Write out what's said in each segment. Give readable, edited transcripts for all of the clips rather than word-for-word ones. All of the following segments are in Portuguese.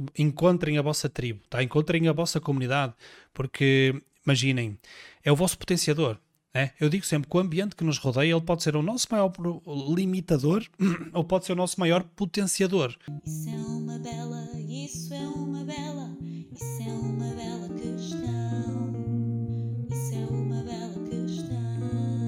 encontrem a vossa tribo, tá? Encontrem a vossa comunidade, porque, imaginem, é o vosso potenciador. Eu digo sempre que o ambiente que nos rodeia ele pode ser o nosso maior limitador ou pode ser o nosso maior potenciador. Isso é uma bela, isso é uma bela, isso é uma bela questão. Isso é uma bela questão.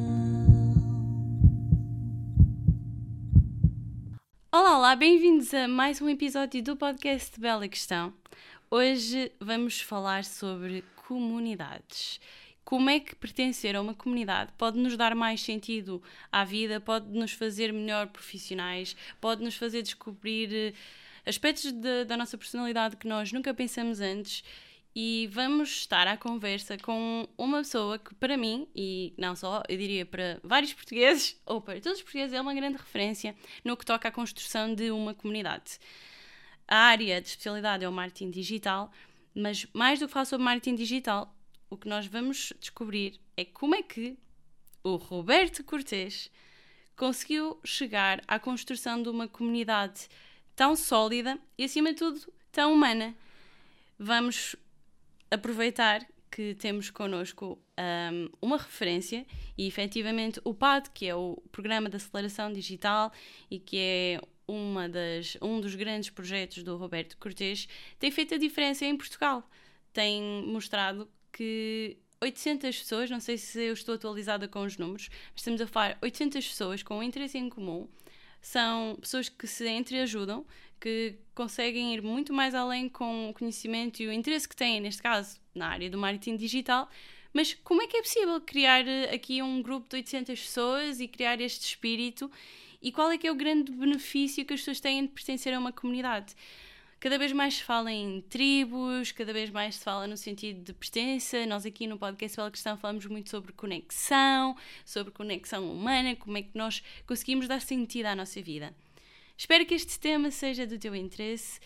Olá, bem-vindos a mais um episódio do podcast Bela Questão. Hoje vamos falar sobre comunidades. Como é que pertencer a uma comunidade pode nos dar mais sentido à vida, pode nos fazer melhor profissionais, pode nos fazer descobrir aspectos da nossa personalidade que nós nunca pensamos antes. E vamos estar à conversa com uma pessoa que para mim, e não só, eu diria para vários portugueses, ou para todos os portugueses, é uma grande referência no que toca à construção de uma comunidade. A área de especialidade é o marketing digital, mas mais do que falar sobre marketing digital, o que nós vamos descobrir é como é que o Roberto Cortês conseguiu chegar à construção de uma comunidade tão sólida e, acima de tudo, tão humana. Vamos aproveitar que temos connosco uma referência e, efetivamente, o PAD, que é o Programa de Aceleração Digital e que é um dos grandes projetos do Roberto Cortês, tem feito a diferença em Portugal. Tem mostrado que 800 pessoas, não sei se eu estou atualizada com os números, mas estamos a falar 800 pessoas com um interesse em comum, são pessoas que se entreajudam, que conseguem ir muito mais além com o conhecimento e o interesse que têm, neste caso, na área do marketing digital. Mas como é que é possível criar aqui um grupo de 800 pessoas e criar este espírito? E qual é que é o grande benefício que as pessoas têm de pertencer a uma comunidade? Cada vez mais se fala em tribos, cada vez mais se fala no sentido de pertença. Nós aqui no podcast Bela Questão falamos muito sobre conexão humana, como é que nós conseguimos dar sentido à nossa vida. Espero que este tema seja do teu interesse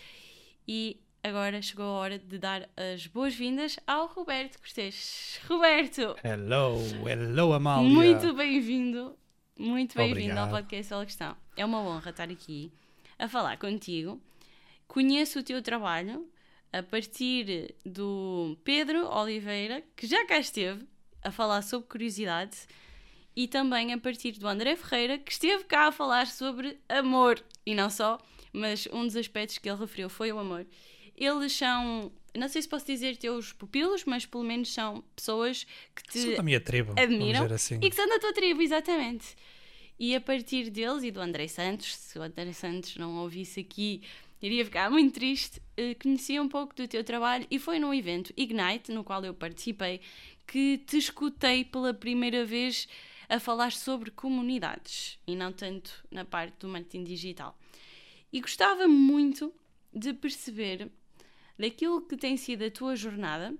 e agora chegou a hora de dar as boas-vindas ao Roberto Cortês. Roberto! Hello, Amália! Muito bem-vindo ao Obrigado. podcast Bela Questão. É uma honra estar aqui a falar contigo. Conheço o teu trabalho a partir do Pedro Oliveira, que já cá esteve a falar sobre curiosidade, e também a partir do André Ferreira, que esteve cá a falar sobre amor. E não só, mas um dos aspectos que ele referiu foi o amor. Eles são, não sei se posso dizer teus pupilos, mas pelo menos são pessoas que te Sou da minha tribo, admiram vamos dizer assim. e que são da tua tribo, exatamente. E a partir deles e do André Santos, se o André Santos não ouvisse aqui, iria ficar muito triste. Conheci um pouco do teu trabalho e foi num evento Ignite, no qual eu participei, que te escutei pela primeira vez a falar sobre comunidades e não tanto na parte do marketing digital. E gostava muito de perceber daquilo que tem sido a tua jornada,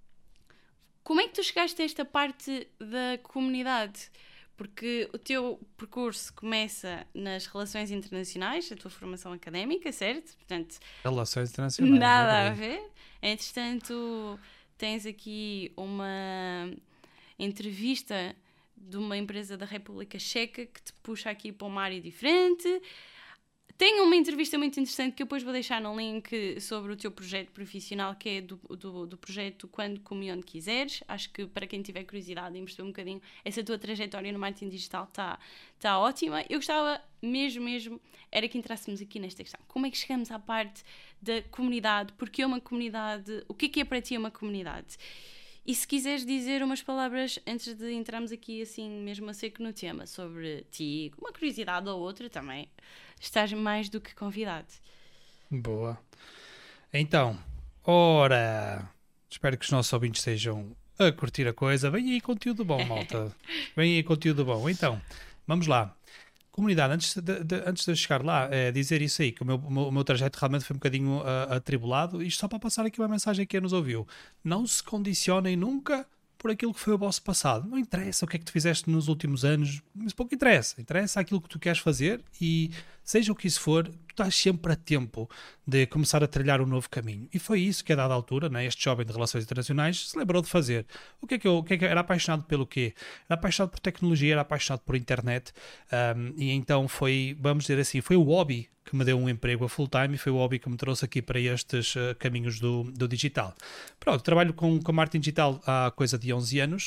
como é que tu chegaste a esta parte da comunidade? Porque o teu percurso começa nas relações internacionais, a tua formação académica, certo? Portanto, Relações internacionais. nada a ver. Entretanto, tens aqui uma entrevista de uma empresa da República Checa que te puxa aqui para uma área diferente. Tenho uma entrevista muito interessante que eu depois vou deixar no link sobre o teu projeto profissional, que é do projeto Quando, Como e Onde Quiseres. Acho que para quem tiver curiosidade em perceber um bocadinho essa tua trajetória no marketing digital está ótima. Eu gostava mesmo, era que entrássemos aqui nesta questão. Como é que chegamos à parte da comunidade? Porque é uma comunidade? O que é para ti uma comunidade? E se quiseres dizer umas palavras antes de entrarmos aqui assim mesmo a seco no tema sobre ti, uma curiosidade ou outra também, estás mais do que convidado. Boa. Então, ora, espero que os nossos ouvintes estejam a curtir a coisa. Vem aí conteúdo bom, malta. Vem aí conteúdo bom. Então, vamos lá. Comunidade, antes de eu chegar lá, dizer isso aí, que o meu trajeto realmente foi um bocadinho atribulado, isto só para passar aqui uma mensagem a quem nos ouviu. Não se condicionem nunca por aquilo que foi o vosso passado. Não interessa o que é que tu fizeste nos últimos anos, mas pouco interessa. Interessa aquilo que tu queres fazer e seja o que isso for, tu estás sempre a tempo de começar a trilhar um novo caminho. E foi isso que, a dada altura, né, este jovem de relações internacionais se lembrou de fazer. O que é que era apaixonado pelo quê? Era apaixonado por tecnologia, era apaixonado por internet, e então foi, vamos dizer assim, foi o hobby que me deu um emprego a full time e foi o hobby que me trouxe aqui para estes caminhos do digital. Pronto, trabalho com marketing digital há coisa de 11 anos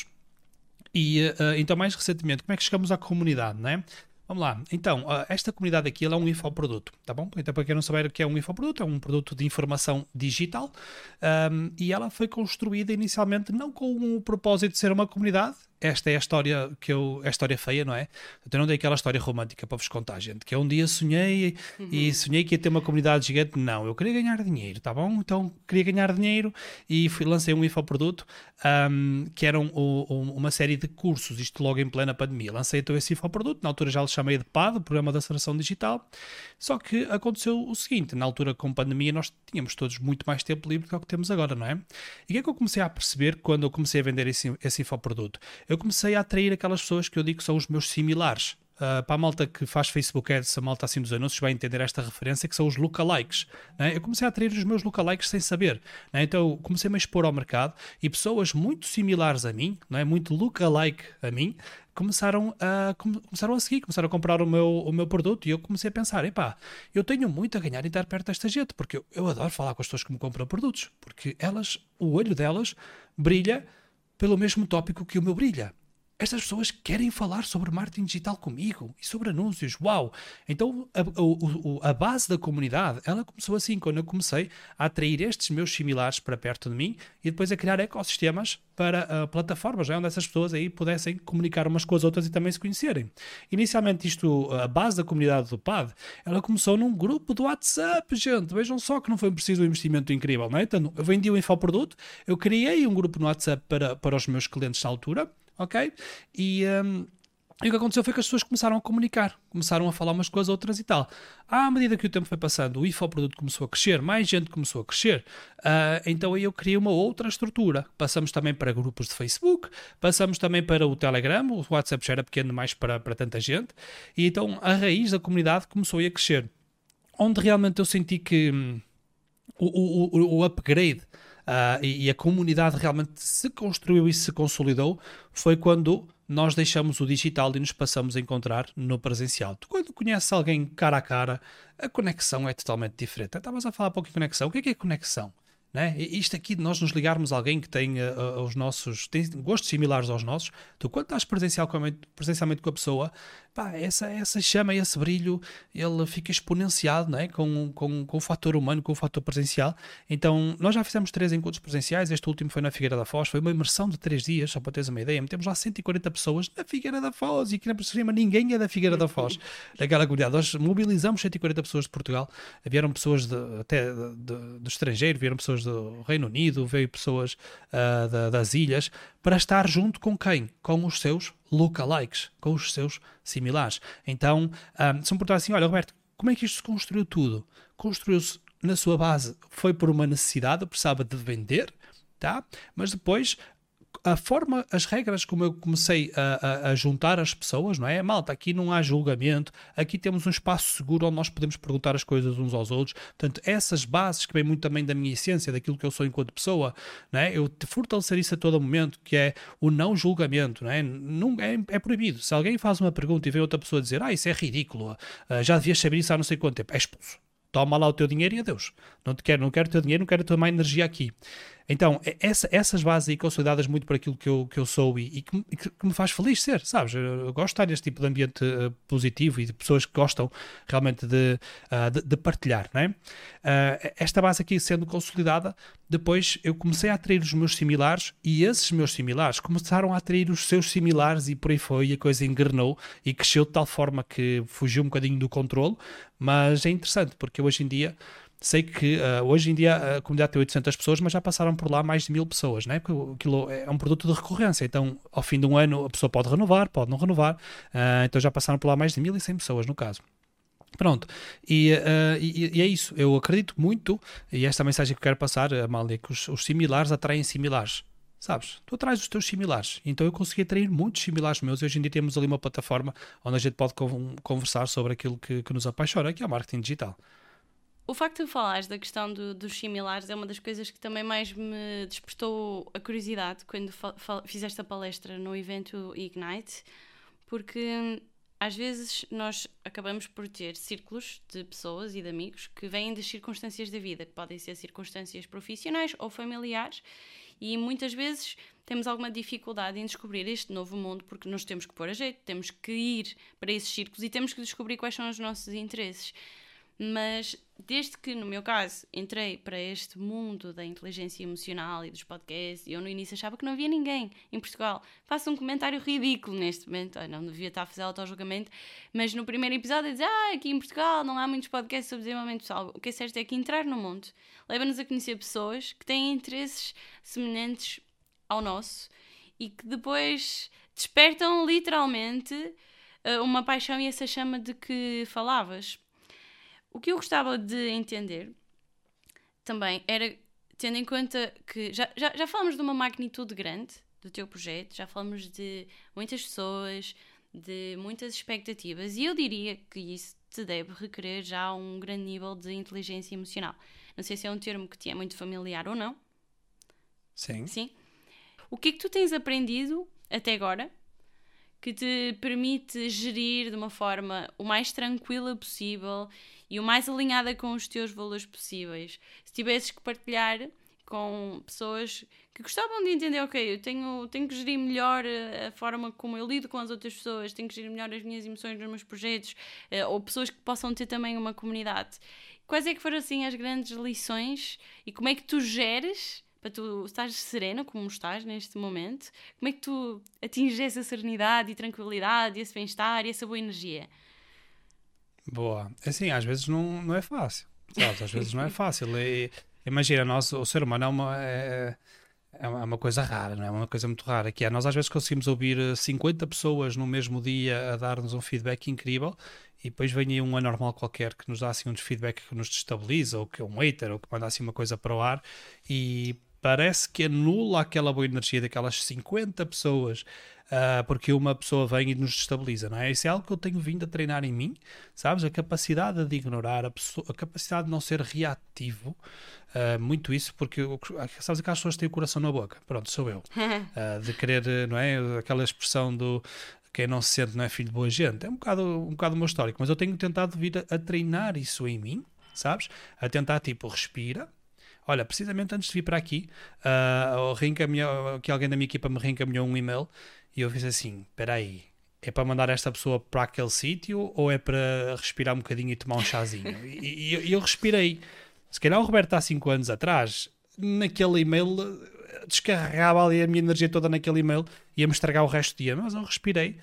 e então mais recentemente, como é que chegamos à comunidade, não é? Vamos lá, então, esta comunidade aqui ela é um infoproduto, tá bom? Então, para quem não saber o que é um infoproduto, é um produto de informação digital, e ela foi construída inicialmente não com o propósito de ser uma comunidade. Esta é a história a história feia, não é? Eu não dei aquela história romântica para vos contar, gente, que um dia sonhei e sonhei que ia ter uma comunidade gigante. Não, eu queria ganhar dinheiro, tá bom? Então queria ganhar dinheiro e lancei um infoproduto, que era uma série de cursos, isto logo em plena pandemia. Lancei então esse infoproduto, na altura já lhe chamei de PAD, Programa de Aceleração Digital, só que aconteceu o seguinte, na altura com pandemia nós tínhamos todos muito mais tempo livre do que o que temos agora, não é? E o que é que eu comecei a perceber quando eu comecei a vender esse infoproduto? Eu comecei a atrair aquelas pessoas que eu digo que são os meus similares. Para a malta que faz Facebook Ads, a malta assim dos anúncios vai entender esta referência, que são os lookalikes, né? Eu comecei a atrair os meus lookalikes sem saber, né? Então comecei-me a expor ao mercado e pessoas muito similares a mim, né? Muito lookalike a mim, começaram a seguir, começaram a comprar o meu produto e eu comecei a pensar, epá, eu tenho muito a ganhar em estar perto desta gente, porque eu adoro falar com as pessoas que me compram produtos, porque o olho delas brilha pelo mesmo tópico que o meu brilha. Estas pessoas querem falar sobre marketing digital comigo e sobre anúncios. Uau! Então a base da comunidade, ela começou assim, quando eu comecei a atrair estes meus similares para perto de mim e depois a criar ecossistemas para plataformas, onde essas pessoas aí pudessem comunicar umas com as outras e também se conhecerem. Inicialmente a base da comunidade do PAD, ela começou num grupo do WhatsApp, gente. Vejam só que não foi preciso um investimento incrível, não é? Então, eu vendi o infoproduto, eu criei um grupo no WhatsApp para os meus clientes na altura, ok? E o que aconteceu foi que as pessoas começaram a comunicar, começaram a falar umas com as outras e tal. À medida que o tempo foi passando, o infoproduto começou a crescer, mais gente começou a crescer, então aí eu criei uma outra estrutura. Passamos também para grupos de Facebook, passamos também para o Telegram, o WhatsApp já era pequeno demais para tanta gente, e então a raiz da comunidade começou a crescer. Onde realmente eu senti que o upgrade e a comunidade realmente se construiu e se consolidou foi quando nós deixamos o digital e nos passamos a encontrar no presencial. Tu, quando conheces alguém cara a cara, a conexão é totalmente diferente. Estavas a falar um pouco de conexão. O que é conexão? Né? Isto aqui de nós nos ligarmos a alguém que tem tem gostos similares aos nossos, tu quando estás presencialmente com a pessoa, pá, essa chama, esse brilho, ele fica exponenciado, não é? com o fator humano, com o fator presencial. Então nós já fizemos 3 encontros presenciais, este último foi na Figueira da Foz, foi uma imersão de 3 dias, só para teres uma ideia, temos lá 140 pessoas na Figueira da Foz, e aqui na Pressuprema ninguém é da Figueira da Foz, naquela comunidade. Nós mobilizamos 140 pessoas de Portugal, vieram pessoas até do estrangeiro, vieram pessoas do Reino Unido, veio pessoas das ilhas, para estar junto com quem? Com os seus lookalikes, com os seus similares. Então, se me perguntar assim, olha Roberto, como é que isto se construiu tudo? Construiu-se na sua base, foi por uma necessidade, eu precisava de vender, tá? Mas depois a forma, as regras como eu comecei a juntar as pessoas, não é? Malta, aqui não há julgamento, aqui temos um espaço seguro onde nós podemos perguntar as coisas uns aos outros. Portanto, essas bases que vêm muito também da minha essência, daquilo que eu sou enquanto pessoa, não é? Eu fortalecer isso a todo momento, que é o não julgamento, não é? É proibido. Se alguém faz uma pergunta e vem outra pessoa dizer, isso é ridículo, já devias saber isso há não sei quanto tempo, é expulso. Toma lá o teu dinheiro e adeus. Não quero o teu dinheiro, não quero a tua má energia aqui. Então, essas bases aí consolidadas muito por aquilo que eu sou e que me faz feliz ser, sabes? Eu gosto de estar neste tipo de ambiente positivo e de pessoas que gostam realmente de partilhar, não é? Esta base aqui sendo consolidada, depois eu comecei a atrair os meus similares e esses meus similares começaram a atrair os seus similares e por aí foi, e a coisa engrenou e cresceu de tal forma que fugiu um bocadinho do controle, mas é interessante porque hoje em dia sei que hoje em dia a comunidade tem 800 pessoas, mas já passaram por lá mais de 1000 pessoas, né? Porque aquilo é um produto de recorrência, então ao fim de um ano a pessoa pode renovar, pode não renovar, então já passaram por lá mais de 1100 pessoas no caso. Pronto, e é isso, eu acredito muito, e esta é a mensagem que eu quero passar, Amália, que os similares atraem similares. sabes? Tu atrás dos teus similares. Então eu consegui atrair muitos similares meus e hoje em dia temos ali uma plataforma onde a gente pode conversar sobre aquilo que nos apaixona, que é o marketing digital. O facto de falares da questão dos similares é uma das coisas que também mais me despertou a curiosidade quando fizeste a palestra no evento Ignite, porque às vezes nós acabamos por ter círculos de pessoas e de amigos que vêm das circunstâncias da vida, que podem ser circunstâncias profissionais ou familiares, e muitas vezes temos alguma dificuldade em descobrir este novo mundo porque nos temos que pôr a jeito, temos que ir para esses círculos e temos que descobrir quais são os nossos interesses. Mas desde que, no meu caso, entrei para este mundo da inteligência emocional e dos podcasts, eu no início achava que não havia ninguém em Portugal. Faço um comentário ridículo neste momento, não devia estar a fazer autojulgamento, mas no primeiro episódio eu dizia, aqui em Portugal não há muitos podcasts sobre desenvolvimento pessoal. O que é certo é que entrar no mundo leva-nos a conhecer pessoas que têm interesses semelhantes ao nosso e que depois despertam literalmente uma paixão e essa chama de que falavas. O que eu gostava de entender também era, tendo em conta que já falamos de uma magnitude grande do teu projeto, já falamos de muitas pessoas, de muitas expectativas, e eu diria que isso te deve requerer já um grande nível de inteligência emocional. Não sei se é um termo que te é muito familiar ou não. Sim. Sim. O que é que tu tens aprendido até agora que te permite gerir de uma forma o mais tranquila possível e o mais alinhada com os teus valores possíveis? Se tivesses que partilhar com pessoas que gostavam de entender, ok, eu tenho que gerir melhor a forma como eu lido com as outras pessoas, tenho que gerir melhor as minhas emoções nos meus projetos, ou pessoas que possam ter também uma comunidade. Quais é que foram assim as grandes lições e como é que tu geres para tu estares serena como estás neste momento? Como é que tu atinges essa serenidade e tranquilidade, esse bem-estar e essa boa energia? Boa. Assim, às vezes não é fácil, sabes? Às vezes não é fácil. Imagina, o ser humano é uma coisa rara, não é? Uma coisa muito rara, que é, nós às vezes conseguimos ouvir 50 pessoas no mesmo dia a dar-nos um feedback incrível e depois vem aí um anormal qualquer que nos dá assim um feedback que nos destabiliza, ou que é um hater, ou que manda assim uma coisa para o ar e parece que anula aquela boa energia daquelas 50 pessoas, porque uma pessoa vem e nos destabiliza, não é? Isso é algo que eu tenho vindo a treinar em mim, sabes? A capacidade de ignorar, a capacidade de não ser reativo, muito isso, porque sabes aquelas pessoas que têm o coração na boca, pronto, sou eu, de querer, não é? Aquela expressão do quem não se sente não é filho de boa gente, é um bocado o meu histórico, mas eu tenho tentado vir a treinar isso em mim, sabes? A tentar tipo, respira. Olha, precisamente antes de vir para aqui, que alguém da minha equipa me reencaminhou um e-mail e eu fiz assim, espera aí, é para mandar esta pessoa para aquele sítio ou é para respirar um bocadinho e tomar um chazinho? E eu respirei. Se calhar o Roberto há 5 anos atrás, naquele e-mail, descarregava ali a minha energia toda naquele e-mail e ia-me estragar o resto do dia, mas eu respirei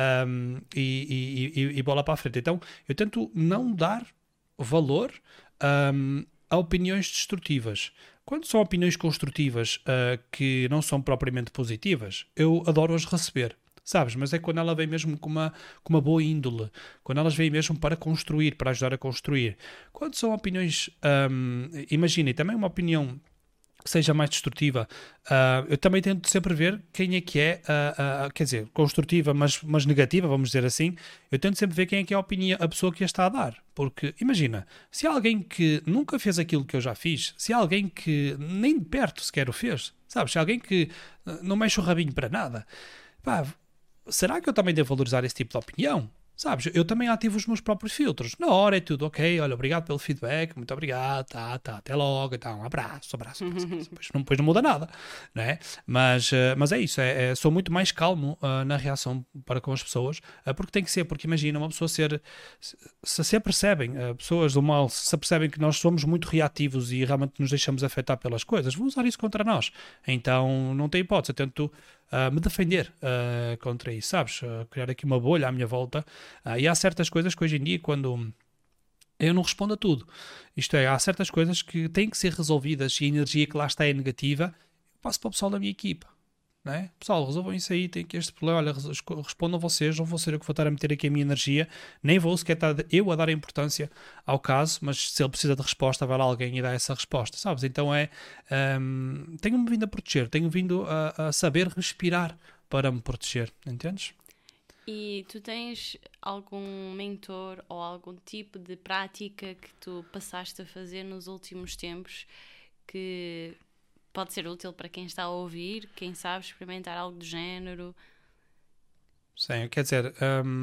e bola para a frente. Então, eu tento não dar valor a opiniões destrutivas. Quando são opiniões construtivas que não são propriamente positivas, eu adoro as receber, sabes? Mas é quando ela vem mesmo com uma boa índole, quando elas vêm mesmo para construir, para ajudar a construir. Quando são opiniões, imaginem, também uma opinião que seja mais destrutiva, eu também tento sempre ver quem é que é, quer dizer, construtiva, mas negativa, vamos dizer assim. Eu tento sempre ver quem é que é a pessoa que a está a dar, porque imagina, se há alguém que nunca fez aquilo que eu já fiz, se há alguém que nem de perto sequer o fez, sabes, se há alguém que não mexe o rabinho para nada, pá, será que eu também devo valorizar esse tipo de opinião? Sabes, eu também ativo os meus próprios filtros. Na hora é tudo, ok, olha, obrigado pelo feedback, muito obrigado, até logo, tá, um abraço. Depois não muda nada, não é? Mas é isso, sou muito mais calmo na reação para com as pessoas, porque tem que ser, porque imagina uma pessoa se apercebem, pessoas do mal, se apercebem que nós somos muito reativos e realmente nos deixamos afetar pelas coisas, vão usar isso contra nós. Então não tem hipótese, eu tento me defender contra isso, sabes? Criar aqui uma bolha à minha volta. E há certas coisas que hoje em dia, quando eu não respondo a tudo, isto é, há certas coisas que têm que ser resolvidas e a energia que lá está é negativa, eu passo para o pessoal da minha equipa. não é? Pessoal, resolvam isso aí, tem aqui este problema, olha, respondam vocês, não vou ser eu que vou estar a meter aqui a minha energia, nem vou sequer estar eu a dar importância ao caso, mas se ele precisa de resposta, vai lá alguém e dá essa resposta, sabes? Então tenho-me vindo a proteger, tenho vindo a saber respirar para me proteger, entendes? E tu tens algum mentor ou algum tipo de prática que tu passaste a fazer nos últimos tempos que pode ser útil para quem está a ouvir, quem sabe experimentar algo do género? Sim, quer dizer,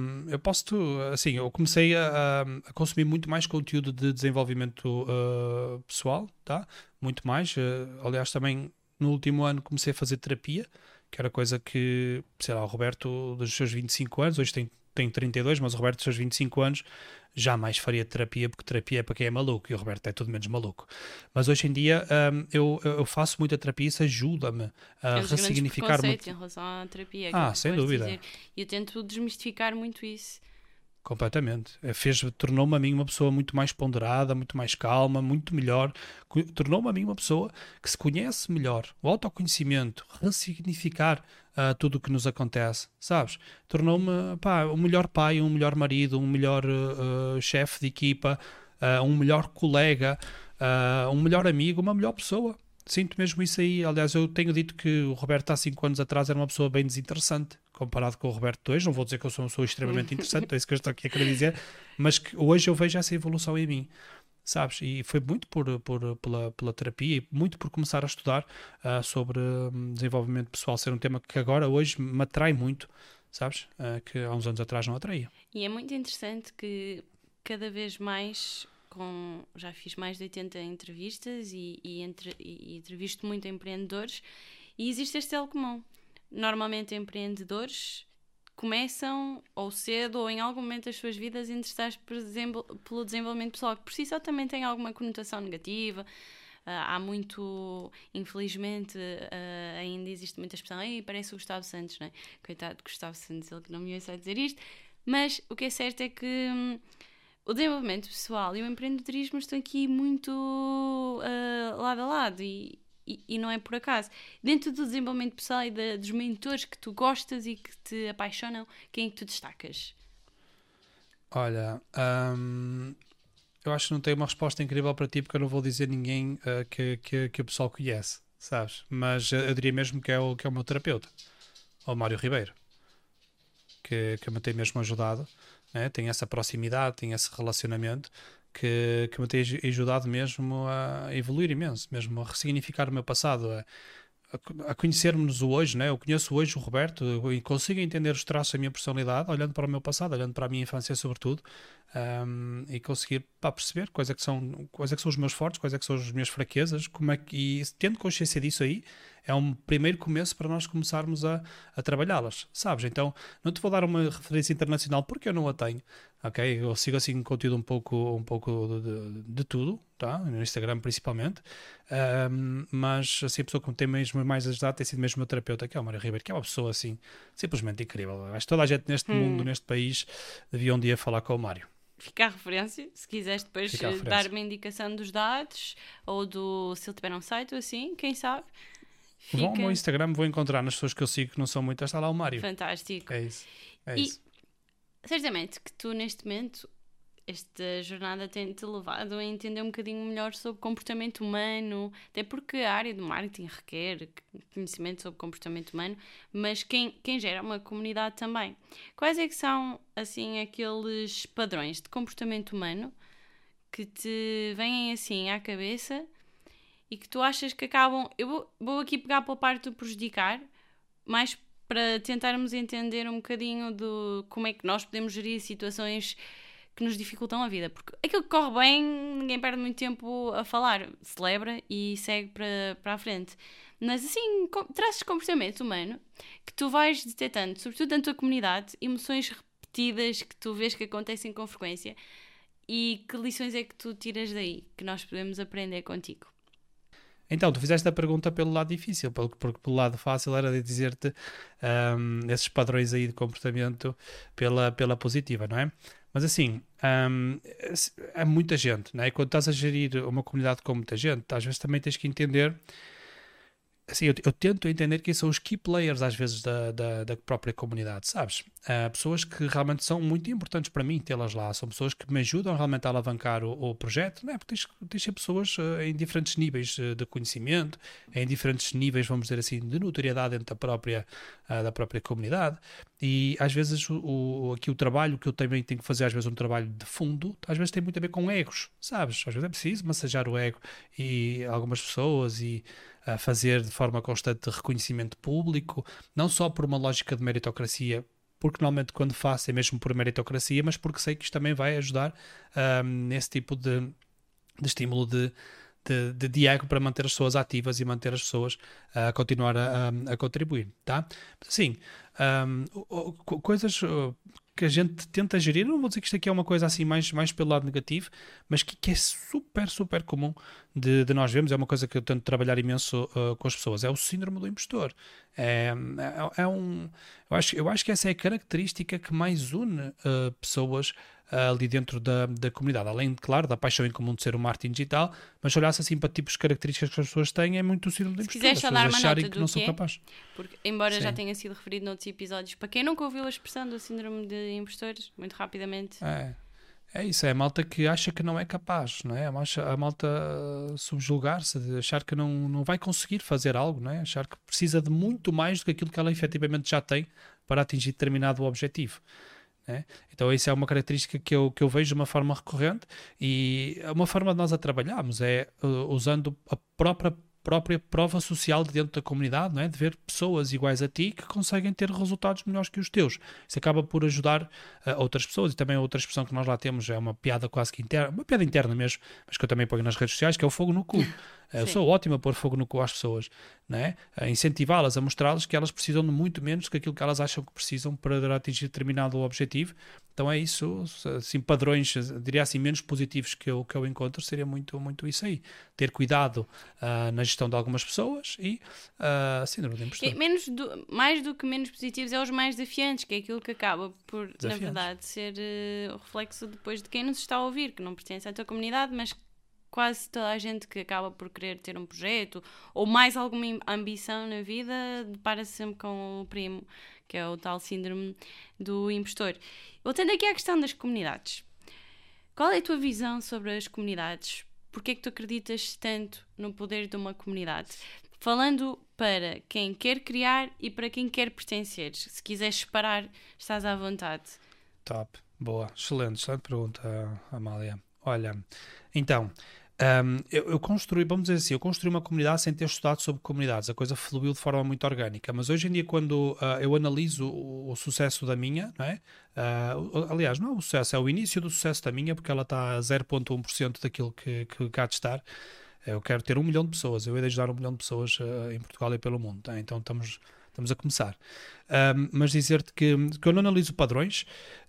assim, eu comecei a consumir muito mais conteúdo de desenvolvimento pessoal, tá? Muito mais. Aliás, também no último ano comecei a fazer terapia, que era coisa que, sei lá, o Roberto dos seus 25 anos, hoje tem 32, mas o Roberto dos seus 25 anos jamais faria terapia, porque terapia é para quem é maluco, e o Roberto é tudo menos maluco. Mas hoje em dia eu faço muita terapia e isso ajuda-me a ressignificar muito. Em relação à terapia, Sem dúvida. Dizer. E eu tento desmistificar muito isso. Completamente. Tornou-me a mim uma pessoa muito mais ponderada, muito mais calma, muito melhor. Tornou-me a mim uma pessoa que se conhece melhor. O autoconhecimento, ressignificar tudo o que nos acontece, sabes? Tornou-me um melhor pai, um melhor marido, um melhor chefe de equipa, um melhor colega, um melhor amigo, uma melhor pessoa. Sinto mesmo isso aí. Aliás, eu tenho dito que o Roberto há 5 anos atrás era uma pessoa bem desinteressante comparado com o Roberto de hoje. Não vou dizer que eu sou uma pessoa extremamente interessante, é isso que eu estou aqui a querer dizer, mas que hoje eu vejo essa evolução em mim, sabes? E foi muito pela terapia e muito por começar a estudar sobre desenvolvimento pessoal, ser um tema que agora, hoje, me atrai muito, sabes? Que há uns anos atrás não atraía. E é muito interessante que cada vez mais... já fiz mais de 80 entrevistas e entrevisto muito empreendedores e existe este elo comum. Normalmente empreendedores começam ou cedo ou em algum momento das suas vidas a interessar-se, por exemplo, pelo desenvolvimento pessoal, que por si só também tem alguma conotação negativa. Há muito, infelizmente, ainda existe muita expressão, parece o Gustavo Santos, não é? Coitado de Gustavo Santos, ele que não me ouça a dizer isto, mas o que é certo é que o desenvolvimento pessoal e o empreendedorismo estão aqui muito lado a lado e não é por acaso. Dentro do desenvolvimento pessoal e dos mentores que tu gostas e que te apaixonam, quem é que tu destacas? Olha, eu acho que não tenho uma resposta incrível para ti, porque eu não vou dizer ninguém que o pessoal conhece, sabes? Mas eu diria mesmo que é o meu terapeuta, o Mário Ribeiro, que me tem mesmo ajudado. Tem essa proximidade, tem esse relacionamento que me tem ajudado mesmo a evoluir imenso, mesmo a ressignificar o meu passado, a conhecermos o hoje, né? Eu conheço hoje o Roberto e consigo entender os traços da minha personalidade olhando para o meu passado, olhando para a minha infância sobretudo, e conseguir perceber quais é que são os meus fortes, quais é que são as minhas fraquezas, e tendo consciência disso aí, é um primeiro começo para nós começarmos a trabalhá-las, sabes? Então, não te vou dar uma referência internacional porque eu não a tenho, ok? Eu sigo assim conteúdo um pouco de tudo, tá? No Instagram principalmente, mas assim, a pessoa que me tem mesmo mais ajudado tem sido mesmo o meu terapeuta, que é o Mário Ribeiro, que é uma pessoa assim, simplesmente incrível. Acho que toda a gente neste mundo, neste país, devia um dia falar com o Mário. Fica a referência, se quiseres depois dar uma indicação dos dados ou se ele tiver um site ou assim, quem sabe. Vão ao meu Instagram, vou encontrar nas pessoas que eu sigo que não são muitas, está lá o Mário. Fantástico. É isso. Certamente que tu neste momento, esta jornada tem-te levado a entender um bocadinho melhor sobre comportamento humano, até porque a área do marketing requer conhecimento sobre comportamento humano, mas quem gera uma comunidade também. Quais é que são, assim, aqueles padrões de comportamento humano que te vêm assim à cabeça e que tu achas que acabam... Eu vou aqui pegar pela parte do prejudicar, mais para tentarmos entender um bocadinho de como é que nós podemos gerir situações que nos dificultam a vida, porque aquilo que corre bem, ninguém perde muito tempo a falar, celebra e segue para a frente. Mas assim, traços de comportamento humano que tu vais detectando, sobretudo na tua comunidade, emoções repetidas que tu vês que acontecem com frequência, e que lições é que tu tiras daí, que nós podemos aprender contigo? Então, tu fizeste a pergunta pelo lado difícil, porque pelo lado fácil era de dizer-te esses padrões aí de comportamento pela positiva, não é? Mas assim, há muita gente, não é? Quando estás a gerir uma comunidade com muita gente, às vezes também tens que entender assim, eu tento entender quem são os key players às vezes da própria comunidade, sabes? Pessoas que realmente são muito importantes para mim tê-las lá, são pessoas que me ajudam realmente a alavancar o projeto, não é? Porque tens sempre pessoas em diferentes níveis de conhecimento, em diferentes níveis, vamos dizer assim, de notoriedade dentro da própria comunidade, e às vezes aqui o trabalho que eu também tenho que fazer, às vezes um trabalho de fundo, às vezes tem muito a ver com egos, sabes? Às vezes é preciso massagear o ego e algumas pessoas e a fazer de forma constante reconhecimento público, não só por uma lógica de meritocracia, porque normalmente quando faço é mesmo por meritocracia, mas porque sei que isto também vai ajudar nesse tipo de estímulo de ego para manter as pessoas ativas e manter as pessoas a continuar a contribuir, tá? Assim, coisas que a gente tenta gerir, não vou dizer que isto aqui é uma coisa assim mais pelo lado negativo, mas que é super, super comum de nós vermos, é uma coisa que eu tento trabalhar imenso com as pessoas, é o síndrome do impostor. Eu acho que essa é a característica que mais une pessoas ali dentro da comunidade, além, claro, da paixão em comum de ser um marketing digital, mas se olhasse assim para tipos de características que as pessoas têm, é muito o síndrome do impostor. Se quiseres só dar uma nota que do não que são é, capazes. porque embora Sim. já tenha sido referido noutros episódios, para quem nunca ouviu a expressão do síndrome de impostores, muito rapidamente. É isso, é a malta que acha que não é capaz, não é? A malta subjugar-se, de achar que não vai conseguir fazer algo, não é? Achar que precisa de muito mais do que aquilo que ela efetivamente já tem para atingir determinado objetivo. É? Então isso é uma característica que eu vejo de uma forma recorrente, e uma forma de nós a trabalharmos é usando a própria prova social de dentro da comunidade, não é? De ver pessoas iguais a ti que conseguem ter resultados melhores que os teus. Isso acaba por ajudar outras pessoas, e também a outra expressão que nós lá temos é uma piada quase que interna, uma piada interna mesmo, mas que eu também ponho nas redes sociais, que é o fogo no cu. Eu sou ótimo a pôr fogo no cu às pessoas, não é? A incentivá-las, a mostrá-las que elas precisam de muito menos do que aquilo que elas acham que precisam para atingir determinado objetivo. Então é isso, assim, padrões, diria assim, menos positivos que eu encontro, seria muito, muito isso aí. Ter cuidado na gestão de algumas pessoas e síndrome de impostor. Mais do que menos positivos, é os mais desafiantes, que é aquilo que acaba por, na verdade, ser o reflexo depois de quem nos está a ouvir, que não pertence à tua comunidade, mas quase toda a gente que acaba por querer ter um projeto ou mais alguma ambição na vida depara-se sempre com o primo, que é o tal síndrome do impostor. Voltando aqui à questão das comunidades, qual é a tua visão sobre as comunidades? Porquê é que tu acreditas tanto no poder de uma comunidade? Falando para quem quer criar e para quem quer pertencer. Se quiseres separar, estás à vontade. Top, boa, excelente pergunta, Amália. Olha, então, eu construí, vamos dizer assim, eu construí uma comunidade sem ter estudado sobre comunidades, a coisa fluiu de forma muito orgânica, mas hoje em dia quando eu analiso o sucesso da minha, não é? Aliás, não é o sucesso, é o início do sucesso da minha, porque ela está a 0,1% daquilo que há de estar. Eu quero ter 1 milhão de pessoas, eu hei de ajudar 1 milhão de pessoas em Portugal e pelo mundo, tá? Então estamos a começar. Mas dizer-te que eu não analiso padrões.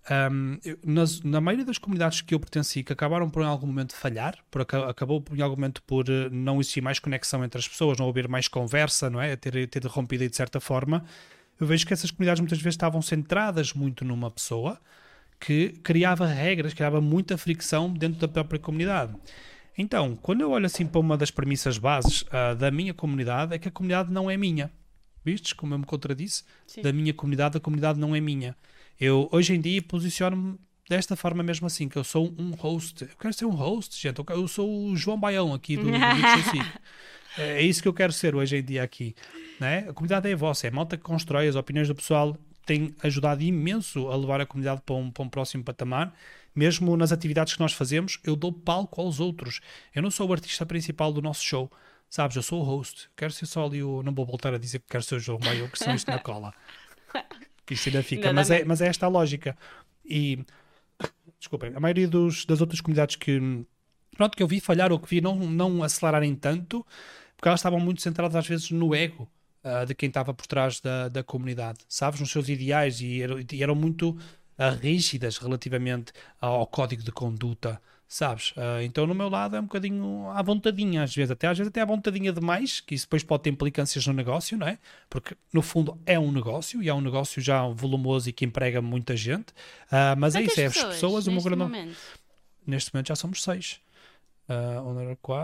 Na maioria das comunidades que eu pertenci, que acabaram por em algum momento falhar, acabou em algum momento por não existir mais conexão entre as pessoas, não haver mais conversa, não é? Ter rompido aí de certa forma, eu vejo que essas comunidades muitas vezes estavam centradas muito numa pessoa que criava regras, criava muita fricção dentro da própria comunidade. Então, quando eu olho assim para uma das premissas bases da minha comunidade, é que a comunidade não é minha. Vistes como eu me contradisse? Sim. Da minha comunidade, a comunidade não é minha. Eu, hoje em dia, posiciono-me desta forma mesmo assim, que eu sou um host. Eu quero ser um host, gente. Eu sou o João Baião aqui do É isso que eu quero ser hoje em dia aqui. Não é? A comunidade é vossa, é a malta que constrói, as opiniões do pessoal tem ajudado imenso a levar a comunidade para um próximo patamar. Mesmo nas atividades que nós fazemos, eu dou palco aos outros. Eu não sou o artista principal do nosso show. Sabes, eu sou o host. Quero ser só ali não vou voltar a dizer que quero ser o João Baião, que são isto na cola. Que isto ainda fica. Mas é esta a lógica. E, desculpem, a maioria das outras comunidades que eu vi falhar ou que vi não acelerarem tanto, porque elas estavam muito centradas às vezes no ego de quem estava por trás da comunidade. Sabes, nos seus ideais e eram muito rígidas relativamente ao código de conduta. Sabes? Então no meu lado é um bocadinho à vontadinha, às vezes até à vontadinha demais, que isso depois pode ter implicâncias no negócio, não é? Porque no fundo é um negócio, e é um negócio já volumoso e que emprega muita gente, mas é isso, as pessoas... Neste momento já somos 6. Onde era 4,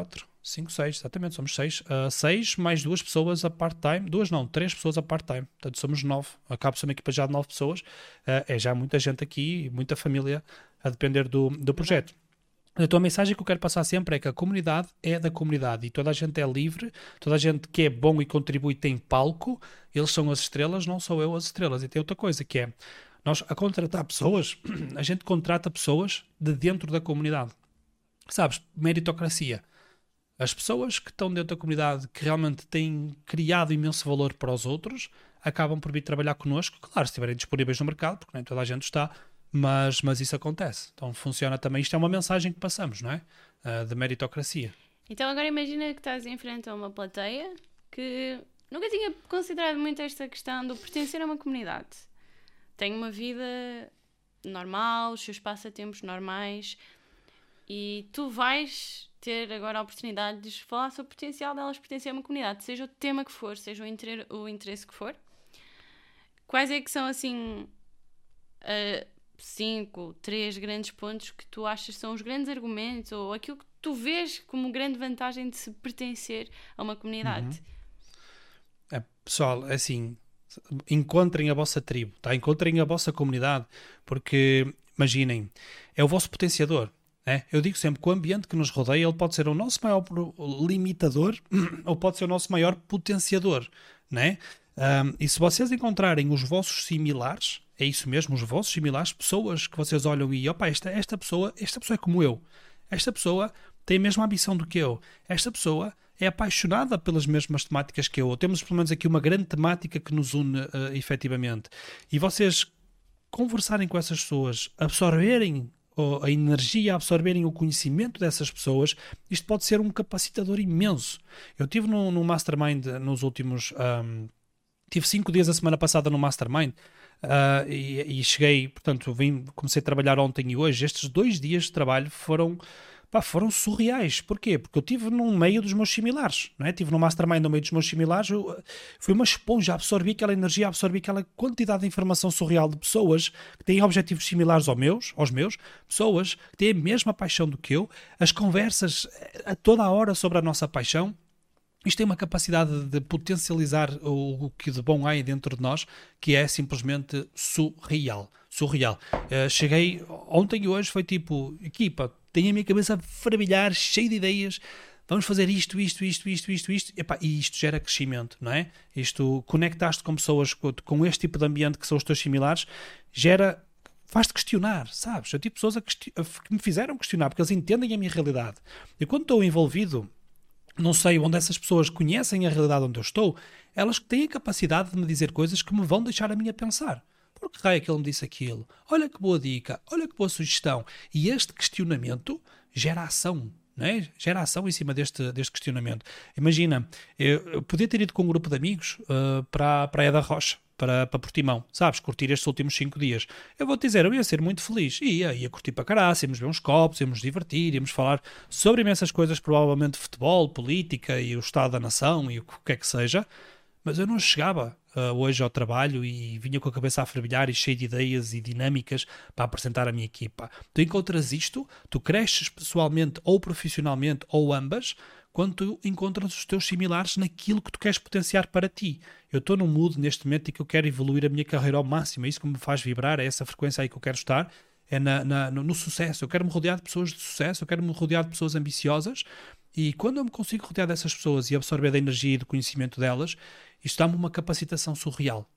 5, 6, exatamente, somos 6. 6 mais 2 pessoas a part-time. 2 não, 3 pessoas a part-time. Portanto, somos 9. Acaba por ser uma equipa já de 9 pessoas. É já muita gente aqui, muita família a depender do projeto. Então a mensagem que eu quero passar sempre é que a comunidade é da comunidade e toda a gente é livre, toda a gente que é bom e contribui tem palco, eles são as estrelas, não sou eu as estrelas. E tem outra coisa que é, nós a contratar pessoas, a gente contrata pessoas de dentro da comunidade. Sabes, meritocracia. As pessoas que estão dentro da comunidade, que realmente têm criado imenso valor para os outros, acabam por vir trabalhar connosco, claro, se estiverem disponíveis no mercado, porque nem toda a gente está, mas isso acontece. Então funciona também, isto é uma mensagem que passamos, não é? De meritocracia. Então agora imagina que estás em frente a uma plateia que nunca tinha considerado muito esta questão do pertencer a uma comunidade. Tem uma vida normal, os seus passatempos normais e tu vais ter agora a oportunidade de falar sobre o potencial delas pertencer a uma comunidade, seja o tema que for, seja o interesse que for. Quais é que são assim 5, 3 grandes pontos que tu achas são os grandes argumentos ou aquilo que tu vês como grande vantagem de se pertencer a uma comunidade? Pessoal, assim, encontrem a vossa tribo, tá? Encontrem a vossa comunidade, porque imaginem, é o vosso potenciador. Eu digo sempre que o ambiente que nos rodeia ele pode ser o nosso maior limitador ou pode ser o nosso maior potenciador, né? E se vocês encontrarem os vossos similares, é isso mesmo, os vossos similares, pessoas que vocês olham e opa, esta pessoa é como eu, esta pessoa tem a mesma ambição do que eu, esta pessoa é apaixonada pelas mesmas temáticas que eu, temos pelo menos aqui uma grande temática que nos une efetivamente, e vocês conversarem com essas pessoas, absorverem a energia, absorverem o conhecimento dessas pessoas, isto pode ser um capacitador imenso. Eu estive no Mastermind nos últimos... tive 5 dias a semana passada no Mastermind e cheguei, portanto, comecei a trabalhar ontem e hoje. Estes 2 dias de trabalho foram surreais. Porquê? Porque eu estive no meio dos meus similares, não é? Estive no Mastermind no meio dos meus similares, fui uma esponja, absorvi aquela energia, absorvi aquela quantidade de informação surreal de pessoas que têm objetivos similares aos meus, pessoas que têm a mesma paixão do que eu, as conversas a toda a hora sobre a nossa paixão. Isto tem uma capacidade de potencializar o que de bom há aí dentro de nós, que é simplesmente surreal. Cheguei ontem e hoje, foi tipo, equipa, tenho a minha cabeça a fervilhar, cheia de ideias, vamos fazer isto. E isto gera crescimento, não é? Isto, conectaste com pessoas com este tipo de ambiente que são os teus similares, faz-te questionar, sabes? Eu tive pessoas que me fizeram questionar, porque eles entendem a minha realidade. E quando estou envolvido, não sei onde essas pessoas conhecem a realidade onde eu estou, elas têm a capacidade de me dizer coisas que me vão deixar a mim a pensar. Por que raio é que ele me disse aquilo? Olha que boa dica, olha que boa sugestão. E este questionamento gera ação, não é? Gera ação em cima deste questionamento. Imagina, eu podia ter ido com um grupo de amigos para a Praia da Rocha, para Portimão, sabes, curtir estes últimos 5 dias. Eu vou-te dizer, eu ia ser muito feliz, ia curtir para caralho, íamos ver uns copos, íamos divertir, íamos falar sobre imensas coisas, provavelmente futebol, política e o estado da nação e o que é que seja, mas eu não chegava hoje ao trabalho e vinha com a cabeça a fervilhar e cheio de ideias e dinâmicas para apresentar a minha equipa. Tu encontras isto, tu cresces pessoalmente ou profissionalmente ou ambas, quando tu encontras os teus similares naquilo que tu queres potenciar para ti. Eu estou num mood neste momento em que eu quero evoluir a minha carreira ao máximo, é isso que me faz vibrar, é essa frequência aí que eu quero estar, é no sucesso. Eu quero me rodear de pessoas de sucesso, eu quero me rodear de pessoas ambiciosas, e quando eu me consigo rodear dessas pessoas e absorver da energia e do conhecimento delas, isto dá-me uma capacitação surreal.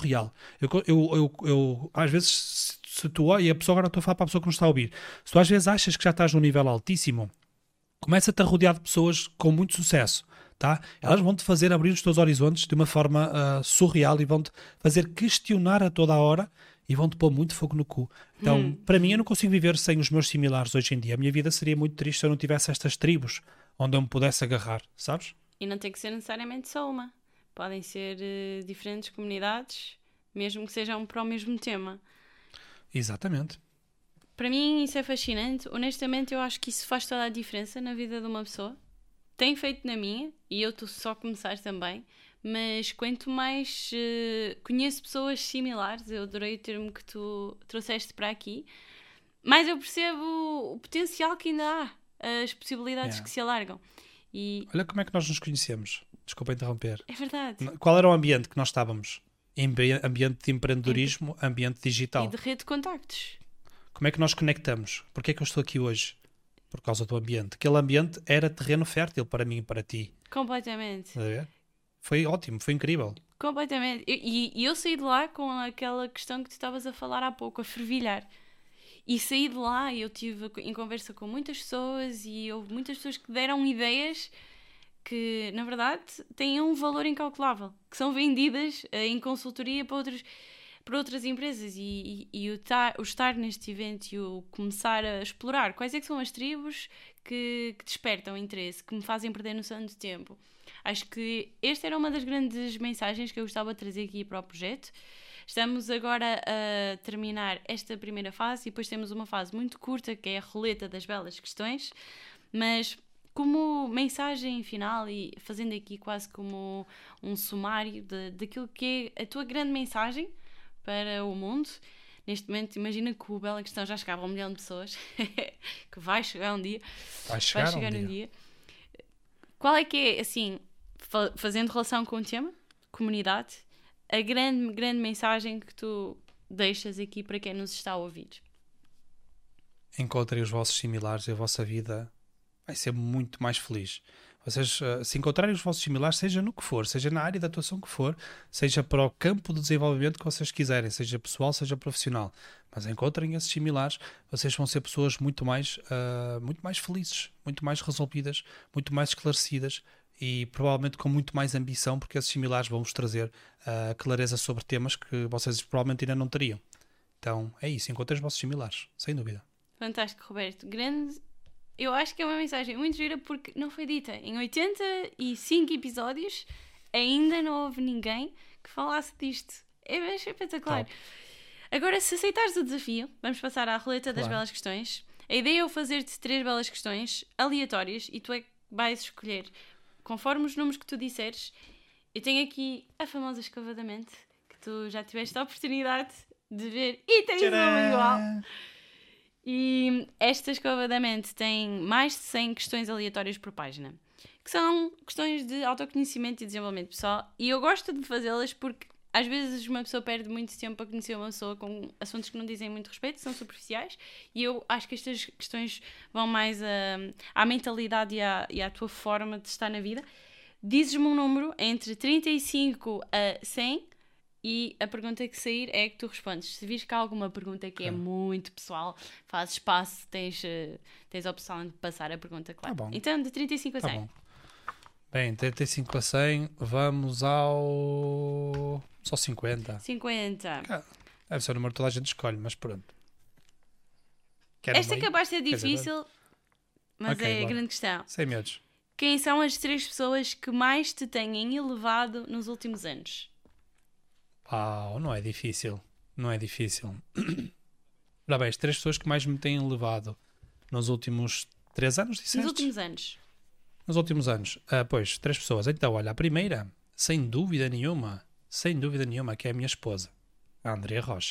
Eu às vezes, se tu olha, e a pessoa agora estou a falar para a pessoa que não está a ouvir, se tu às vezes achas que já estás num nível altíssimo, começa-te a rodear de pessoas com muito sucesso, tá? Elas vão-te fazer abrir os teus horizontes de uma forma surreal e vão-te fazer questionar a toda a hora e vão-te pôr muito fogo no cu. Então, para mim, eu não consigo viver sem os meus similares hoje em dia. A minha vida seria muito triste se eu não tivesse estas tribos onde eu me pudesse agarrar, sabes? E não tem que ser necessariamente só uma. Podem ser diferentes comunidades, mesmo que sejam para o mesmo tema. Exatamente. Para mim isso é fascinante. Honestamente, eu acho que isso faz toda a diferença na vida de uma pessoa. Tem feito na minha, e eu estou só a começar também, mas quanto mais conheço pessoas similares, eu adorei o termo que tu trouxeste para aqui, mais eu percebo o potencial que ainda há, as possibilidades que se alargam. E Olha como é que nós nos conhecemos. Desculpa interromper. é verdade. Qual era o ambiente que nós estávamos? Ambiente de empreendedorismo, ambiente digital. E de rede de contactos. Como é que nós conectamos? Porquê é que eu estou aqui hoje? Por causa do ambiente. Aquele ambiente era terreno fértil para mim e para ti. Completamente. Estás a ver? Foi ótimo, foi incrível. Completamente. E eu saí de lá com aquela questão que tu estavas a falar há pouco, a fervilhar. E saí de lá e eu estive em conversa com muitas pessoas e houve muitas pessoas que deram ideias que, na verdade, têm um valor incalculável, que são vendidas em consultoria para outras empresas. E o estar neste evento e o começar a explorar quais é que são as tribos que despertam interesse, que me fazem perder noção de tempo. Acho que esta era uma das grandes mensagens que eu gostava de trazer aqui para o projeto. Estamos agora a terminar esta primeira fase e depois temos uma fase muito curta que é a roleta das belas questões, mas como mensagem final e fazendo aqui quase como um sumário daquilo que é a tua grande mensagem para o mundo. Neste momento, imagina que o Bela Questão já chegava a 1 milhão de pessoas, que vai chegar um dia. Vai chegar um dia. Qual é que é, assim, fazendo relação com o tema, comunidade, a grande mensagem que tu deixas aqui para quem nos está a ouvir? Encontrem os vossos similares e a vossa vida vai ser muito mais feliz. Vocês, se encontrarem os vossos similares, seja no que for, seja na área de atuação que for, seja para o campo de desenvolvimento que vocês quiserem, seja pessoal, seja profissional, mas encontrem esses similares, vocês vão ser pessoas muito mais felizes, muito mais resolvidas, muito mais esclarecidas e provavelmente com muito mais ambição, porque esses similares vão-vos trazer clareza sobre temas que vocês provavelmente ainda não teriam. Então é isso, encontrem os vossos similares, sem dúvida. Fantástico, Roberto. Eu acho que é uma mensagem muito gira porque não foi dita. Em 85 episódios ainda não houve ninguém que falasse disto. É espetacular. Top. Agora, se aceitares o desafio, vamos passar à roleta das Claro. belas questões. A ideia é eu fazer-te 3 belas questões aleatórias e tu é que vais escolher conforme os números que tu disseres. Eu tenho aqui a famosa escova da mente, que tu já tiveste a oportunidade de ver e tens um nome igual. E esta escova da mente tem mais de 100 questões aleatórias por página, que são questões de autoconhecimento e desenvolvimento pessoal. E eu gosto de fazê-las porque às vezes uma pessoa perde muito tempo a conhecer uma pessoa com assuntos que não dizem muito respeito, são superficiais, e eu acho que estas questões vão mais à mentalidade e à tua forma de estar na vida. Dizes-me um número entre 35 a 100 e a pergunta que sair é que tu respondes. Se vires que há alguma pergunta que é muito pessoal, fazes espaço, tens a opção de passar a pergunta, claro. Tá bom. Então, de 35 a 100. Tá bom. Bem, 35 a 100, vamos ao... só 50. 50. Deve ser o número que toda a gente escolhe, mas pronto. Quero Esta é meio? capaz de ser Quer dizer, difícil, mas Ok, é a bora. grande questão. Sem medos. Quem são as 3 pessoas que mais te têm elevado nos últimos anos? Uau, não é difícil. Não é difícil. Ora bem, as 3 pessoas que mais me têm levado nos últimos 3 anos, disseste? Nos últimos anos. Nos últimos anos. Pois, 3 pessoas. Então, olha, a primeira, sem dúvida nenhuma, que é a minha esposa, a Andrea Rocha.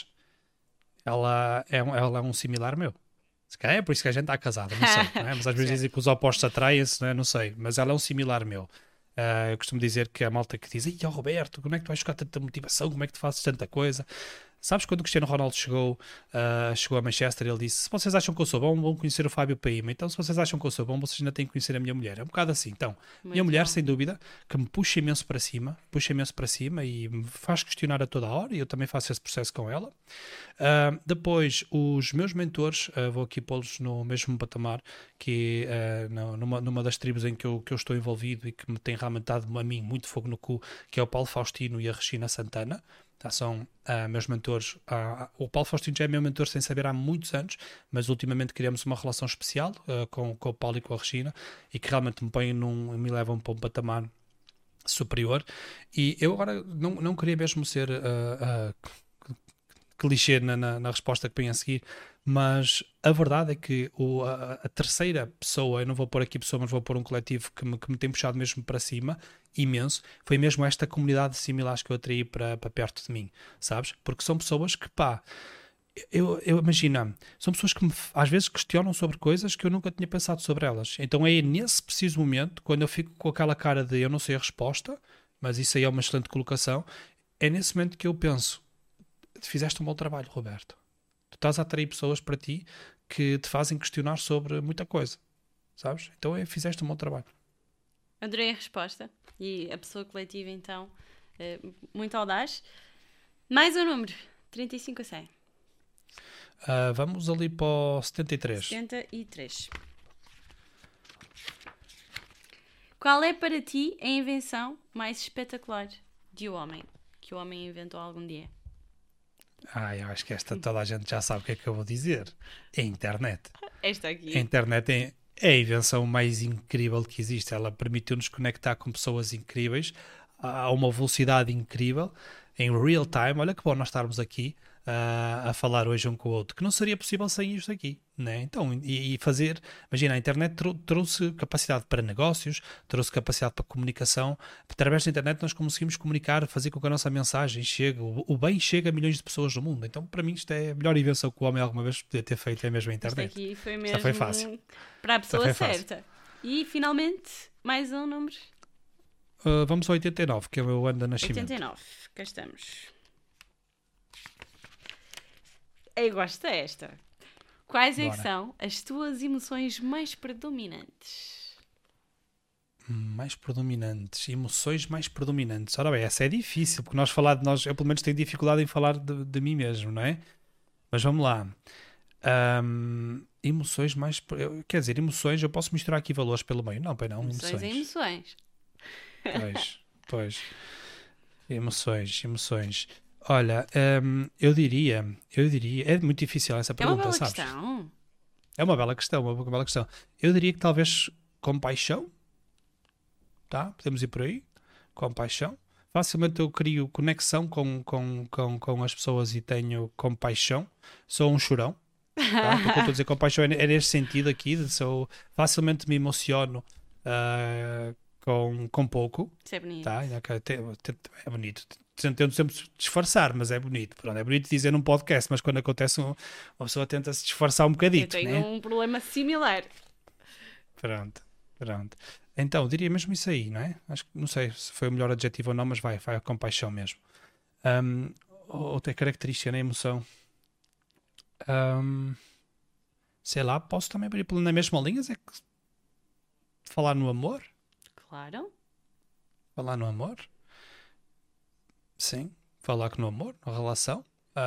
Ela é um similar meu. Se calhar é por isso que a gente está casado, não sei. Não é? Mas às vezes dizem que os opostos atraem-se, não é? Não sei. Mas ela é um similar meu. Eu costumo dizer que a malta que diz: "Ei, ó Roberto, como é que tu vais jogar tanta motivação? Como é que tu fazes tanta coisa?" Sabes quando o Cristiano Ronaldo chegou a Manchester, ele disse: "Se vocês acham que eu sou bom, vão conhecer o Fábio Paima. Então, se vocês acham que eu sou bom, vocês ainda têm que conhecer a minha mulher." É um bocado assim. Então, minha mulher, bom. sem dúvida, que me puxa imenso para cima e me faz questionar a toda a hora, e eu também faço esse processo com ela. Depois, os meus mentores, vou aqui pô-los no mesmo patamar, que numa das tribos em que eu estou envolvido e que me tem realmente dado a mim muito fogo no cu, que é o Paulo Faustino e a Regina Santana. São meus mentores. O Paulo Faustino já é meu mentor sem saber há muitos anos, mas ultimamente criamos uma relação especial com o Paulo e com a Regina, e que realmente me levam para um patamar superior. E eu agora não queria mesmo ser clichê na resposta que vem a seguir, mas a verdade é que a terceira pessoa, eu não vou pôr aqui pessoa, mas vou pôr um coletivo que me tem puxado mesmo para cima, imenso, foi mesmo esta comunidade de similares que eu atraí para perto de mim, sabes? Porque são pessoas que, eu imagino, são pessoas que às vezes questionam sobre coisas que eu nunca tinha pensado sobre elas. Então é nesse preciso momento, quando eu fico com aquela cara de eu não sei a resposta, mas isso aí é uma excelente colocação, é nesse momento que eu penso, fizeste um bom trabalho, Roberto. Tu estás a atrair pessoas para ti que te fazem questionar sobre muita coisa, sabes? Então fizeste um bom trabalho. Adorei a resposta. E a pessoa coletiva, então, muito audaz. Mais um número. 35 a 100. Vamos ali para o 73. 73. Qual é para ti a invenção mais espetacular de um homem? Que o homem inventou algum dia? Eu acho que esta toda a gente já sabe o que é que eu vou dizer. É a internet. Esta aqui. A internet é a invenção mais incrível que existe. Ela permitiu-nos conectar com pessoas incríveis a uma velocidade incrível, em real time. Olha que bom nós estarmos aqui a falar hoje um com o outro, que não seria possível sem isto aqui, né? Então, e fazer, imagina, a internet trouxe capacidade para negócios, trouxe capacidade para comunicação. Através da internet nós conseguimos comunicar, fazer com que a nossa mensagem chegue, o bem chega a milhões de pessoas no mundo. Então, para mim, isto é a melhor invenção que o homem alguma vez podia ter feito, é mesmo a internet. Isto aqui foi mesmo Isto foi fácil. Para a pessoa Isto foi certa. Fácil. E, finalmente, mais um número. Vamos ao 89, que é o meu ano de nascimento. 89, cá estamos. Eu gosto desta. Quais é que são as tuas emoções mais predominantes? Mais predominantes. Emoções mais predominantes. Ora bem, essa é difícil, porque nós falar de nós, eu pelo menos tenho dificuldade em falar de mim mesmo, não é? Mas vamos lá. Emoções mais... Quer dizer, emoções, eu posso misturar aqui valores pelo meio. Não, bem não, emoções. Emoções. Pois. Emoções. Olha, eu diria, é muito difícil essa pergunta, sabes? É uma bela questão. Eu diria que talvez compaixão, tá? Podemos ir por aí, compaixão. Facilmente eu crio conexão com as pessoas e tenho compaixão. Sou um chorão, tá? Porque eu estou a dizer compaixão é neste sentido aqui, facilmente me emociono com pouco. Isso é bonito. Tá? É bonito. Tento sempre disfarçar, mas é bonito. Pronto, é bonito dizer num podcast, mas quando acontece uma pessoa tenta se disfarçar um bocadito. Eu tenho um problema similar. Pronto. Então, diria mesmo isso aí, não é? Acho que não sei se foi o melhor adjetivo ou não, mas vai a compaixão mesmo. Outra característica na emoção. Sei lá, posso também abrir na mesma linha, é que falar no amor? Claro. Falar no amor? Sim, falar no amor, na relação.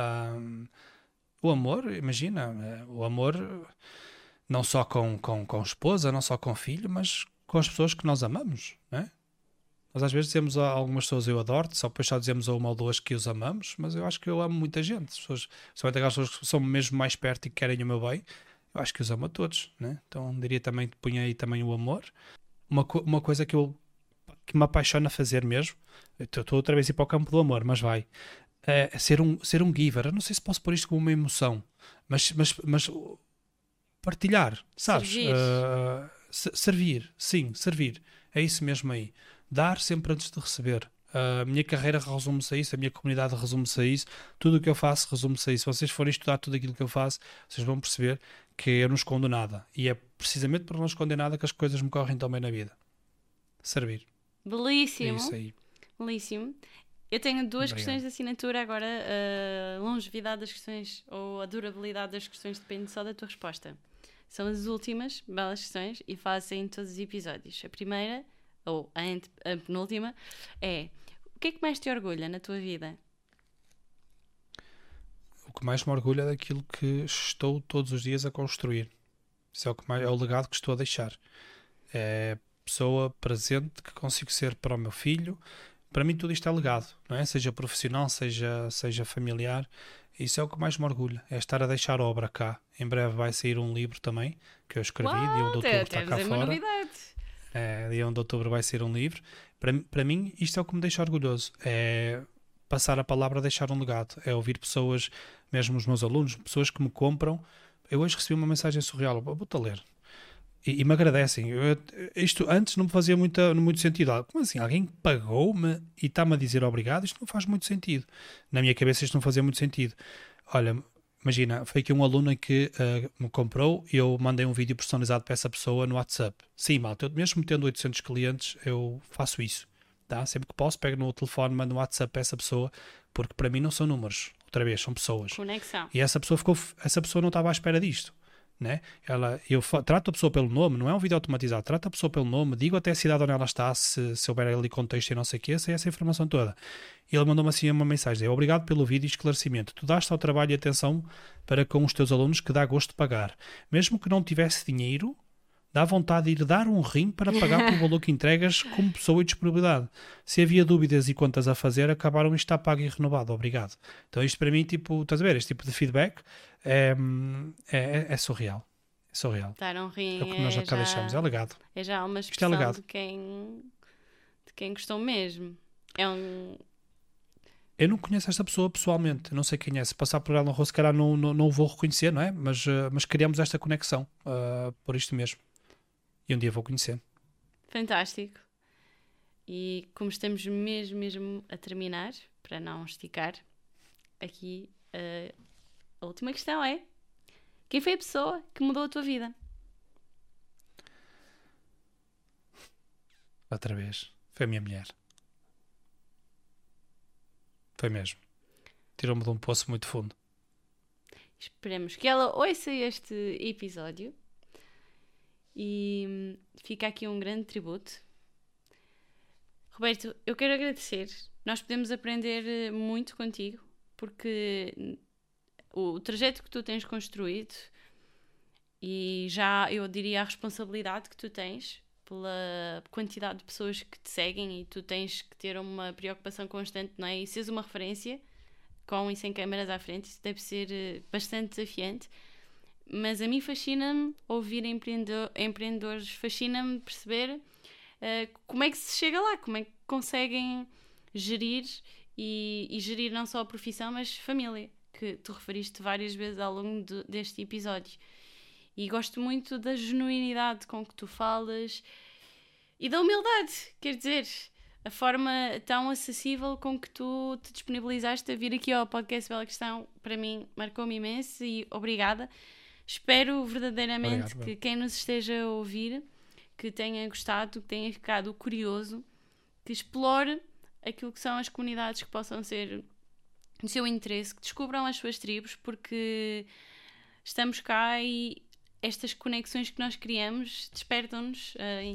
O amor, imagina, o amor não só com esposa, não só com filho, mas com as pessoas que nós amamos, não é? Nós às vezes dizemos a algumas pessoas eu adoro-te, só depois só dizemos a uma ou duas que os amamos, mas eu acho que eu amo muita gente. Somente aquelas pessoas que são mesmo mais perto e que querem o meu bem, eu acho que os amo a todos, né? Então diria também que punha aí também o amor. Uma coisa que me apaixona a fazer mesmo, estou outra vez a ir para o campo do amor, mas vai, é ser um giver. Eu não sei se posso pôr isto como uma emoção, mas partilhar, sabes? Servir, sim, servir, é isso mesmo aí. Dar sempre antes de receber. A minha carreira resume-se a isso, a minha comunidade resume-se a isso, tudo o que eu faço resume-se a isso. Se vocês forem estudar tudo aquilo que eu faço, vocês vão perceber que eu não escondo nada, e é precisamente por não esconder nada que as coisas me correm tão bem na vida. Servir. Belíssimo. É isso aí. Belíssimo. Eu tenho duas questões de assinatura agora. A longevidade das questões ou a durabilidade das questões depende só da tua resposta. São as últimas belas questões e fazem em todos os episódios. A primeira, ou a penúltima, é: o que é que mais te orgulha na tua vida? O que mais me orgulha é daquilo que estou todos os dias a construir. Isso é o legado que estou a deixar. É pessoa presente que consigo ser para o meu filho. Para mim tudo isto é legado, não é? Seja profissional, seja familiar. Isso é o que mais me orgulha, é estar a deixar obra cá. Em breve vai sair um livro também que eu escrevi, dia 1 de outubro está cá fora. Dia 1 de outubro vai sair um livro. Para mim isto é o que me deixa orgulhoso, é passar a palavra, deixar um legado, é ouvir pessoas, mesmo os meus alunos, pessoas que me compram. Eu hoje recebi uma mensagem surreal, vou-te a ler. E me agradecem. Isto antes não me fazia muito sentido. Como assim? Alguém pagou-me e está-me a dizer obrigado? Isto não faz muito sentido. Na minha cabeça isto não fazia muito sentido. Olha, imagina, foi aqui um aluno que me comprou e eu mandei um vídeo personalizado para essa pessoa no WhatsApp. Sim, malta, eu mesmo tendo 800 clientes, eu faço isso. Tá? Sempre que posso, pego no telefone, mando no WhatsApp para essa pessoa, porque para mim não são números, outra vez, são pessoas. Conexão. E essa pessoa não estava à espera disto. Né? Trato a pessoa pelo nome, não é um vídeo automatizado, trato a pessoa pelo nome, digo até a cidade onde ela está, se houver ali contexto e não sei o que, sei essa informação toda. E ele mandou-me assim uma mensagem: obrigado pelo vídeo e esclarecimento, tu daste ao trabalho e atenção para com os teus alunos que dá gosto de pagar, mesmo que não tivesse dinheiro, dá vontade de ir dar um rim para pagar pelo valor que entregas como pessoa e disponibilidade. Se havia dúvidas e contas a fazer, acabaram e está pago e renovado. Obrigado. Então isto para mim, tipo, estás a ver, este tipo de feedback é surreal. É surreal. Dar um rim É o que nós já cá deixamos. É legado. É já uma Isto é expressão legado. de quem gostou mesmo. É um... Eu não conheço esta pessoa pessoalmente, eu não sei quem é. Se passar por ela na rua, se calhar não o vou reconhecer, não é? Mas criamos esta conexão por isto mesmo. E um dia vou conhecer. Fantástico. E como estamos mesmo a terminar, para não esticar, aqui a última questão é: quem foi a pessoa que mudou a tua vida? Outra vez. Foi a minha mulher. Foi mesmo. Tirou-me de um poço muito fundo. Esperemos que ela ouça este episódio. E fica aqui um grande tributo. Roberto, eu quero agradecer. Nós podemos aprender muito contigo, porque o trajeto que tu tens construído e já, eu diria, a responsabilidade que tu tens pela quantidade de pessoas que te seguem, e tu tens que ter uma preocupação constante, não é? E seres uma referência com e sem câmaras à frente, isso deve ser bastante desafiante. Mas a mim fascina-me ouvir empreendedores, fascina-me perceber como é que se chega lá, como é que conseguem gerir e gerir não só a profissão, mas família, que tu referiste várias vezes ao longo deste episódio. E gosto muito da genuinidade com que tu falas e da humildade, quer dizer, a forma tão acessível com que tu te disponibilizaste a vir aqui ao podcast Bela Questão, para mim marcou-me imenso e obrigada. Espero verdadeiramente que quem nos esteja a ouvir, que tenha gostado, que tenha ficado curioso, que explore aquilo que são as comunidades que possam ser do seu interesse, que descubram as suas tribos, porque estamos cá e estas conexões que nós criamos despertam-nos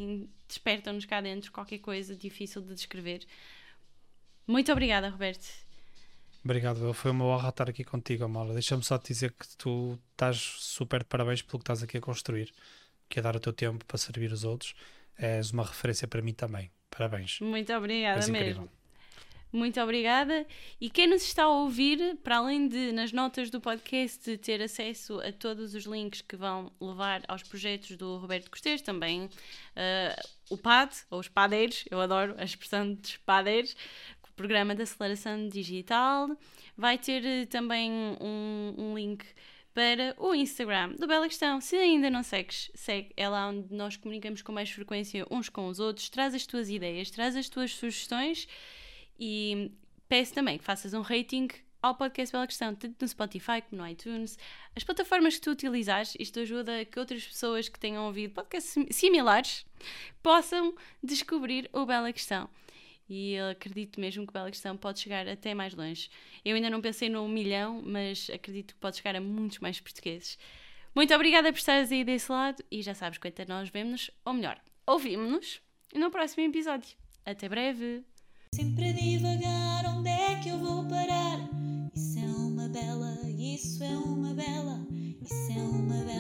cá dentro qualquer coisa difícil de descrever. Muito obrigada, Roberto. Obrigado, foi uma honra estar aqui contigo, Amália. Deixa-me só te dizer que tu estás super de parabéns pelo que estás aqui a construir, que é dar o teu tempo para servir os outros. És uma referência para mim também. Parabéns. Muito obrigada És mesmo. incrível. Muito obrigada. E quem nos está a ouvir, para além de, nas notas do podcast, ter acesso a todos os links que vão levar aos projetos do Roberto Cortês, também o PAD, ou os padeiros, eu adoro a expressão dos padeiros, Programa de Aceleração Digital. Vai ter também um link para o Instagram do Bela Questão. Se ainda não segues, segue. É lá onde nós comunicamos com mais frequência uns com os outros. Traz as tuas ideias, traz as tuas sugestões e peço também que faças um rating ao podcast Bela Questão, tanto no Spotify como no iTunes. As plataformas que tu utilizares, isto ajuda a que outras pessoas que tenham ouvido podcasts similares possam descobrir o Bela Questão. E eu acredito mesmo que Bela Questão pode chegar até mais longe. Eu ainda não pensei no 1 milhão, mas acredito que pode chegar a muitos mais portugueses. Muito obrigada por estares aí desse lado e já sabes quanto a nós vemo-nos, ou melhor, ouvimos-nos no próximo episódio. Até breve! Sempre a divagar, onde é que eu vou parar? Isso é uma bela, isso é uma bela, isso é uma bela.